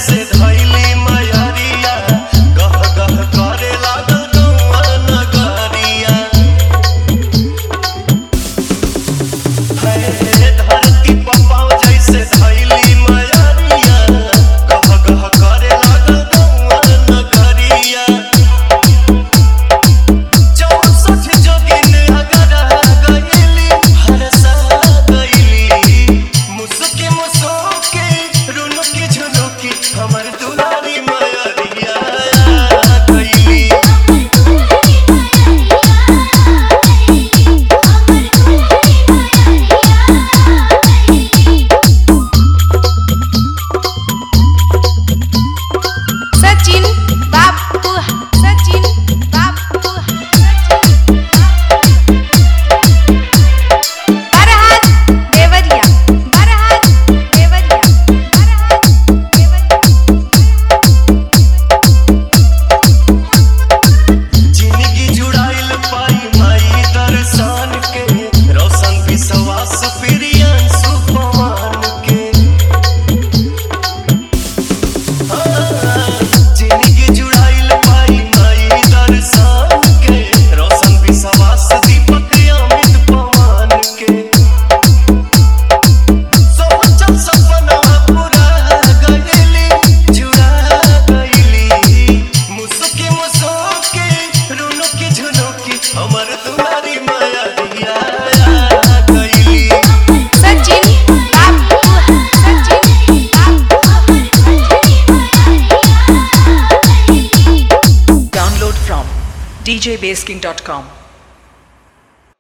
जैसे धैली मयरिया गह गह करे लागल गौआ नगरिया। धरती पपाव जैसे धैली मयरिया गह गह करे लागल गौआ नगरिया। 64 जोगिन अगरा गइली हरसा गइली मुसुकी मुसुकी रुनुकी झुनुकी हमर दुलारी मयरिया गइली। सचिन बापू सचिन बापू बरहात देवरिया बरहात देवरिया बरहात देवरिया। जिंदगी जुड़ाइल पाई माई दर्शन के रोशन विश्वास प्रियांशु पवन के। जिंदगी जुड़ाइल पाई माई दर्शन के रोशन विश्वास दीपक अमित पवन के। सोचल सपनवा पूरा गइली जुड़ा गइली मुसुकी मुसुकी रुनुकी झुनुकी हमर दुलारी मयरिया गइली। सचिन बापू सचिन बापू। Download from djbasking.com.